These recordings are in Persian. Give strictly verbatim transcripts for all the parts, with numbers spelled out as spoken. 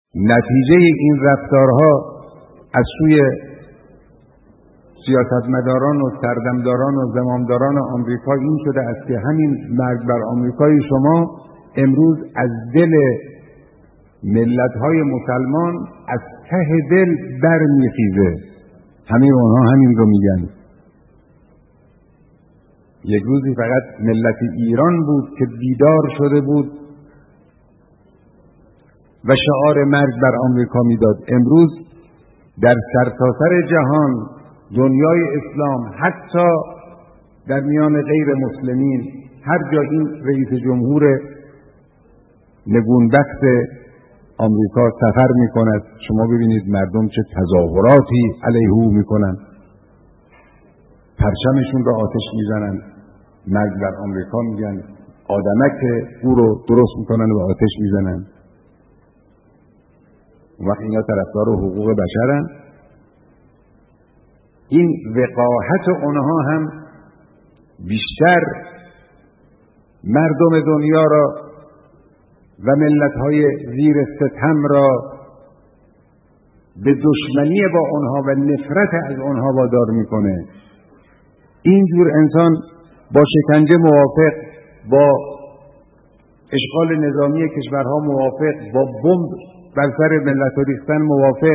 نتیجه این رفتارها از سوی سیاستمداران و سردمداران و زمامداران آمریکا این شده است که همین مرگ بر آمریکای شما امروز از دل ملت‌های مسلمان از ته دل برمیخیزه. همه اونها همین رو میگن. یک روزی فقط ملت ایران بود که بیدار شده بود و شعار مرگ بر آمریکا میداد. امروز در سرتاسر جهان دنیای اسلام، حتی در میان غیر مسلمین، هر جا این رئیس جمهور نگونبخت آمریکا سفر میکند شما ببینید مردم چه تظاهراتی علیه او میکنند، پرچمشون را آتش میزنند، مرگ بر آمریکا میگن، آدمک او رو درست میکنن و آتش میزنند. وقتی اینا طرفدار حقوق بشرن، این وقاحت اونها هم بیشتر مردم دنیا را و ملت‌های زیر ستم را به دشمنی با آنها و نفرت از آنها وادار میکنه. اینجور انسان با شکنجه موافق، با اشغال نظامی کشورها موافق، با بمب بر سر ملت‌ها ریختن موافق،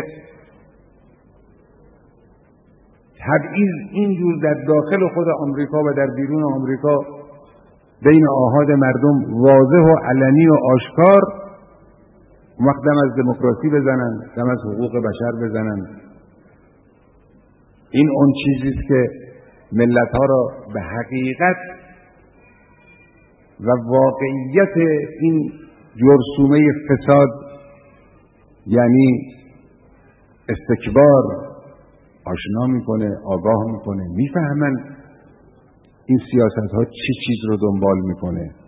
تبعیض اینجور در داخل خود آمریکا و در بیرون آمریکا بین آحاد مردم واضح و علنی و آشکار، وقت دم از دموکراسی بزنن، دم از حقوق بشر بزنن. این اون چیزی است که ملت‌ها را به حقیقت و واقعیت این جرثومه فساد یعنی استکبار آشنا میکنه، آگاه میکنه، میفهمن این سیاست ها چی چیز رو دنبال میکنه.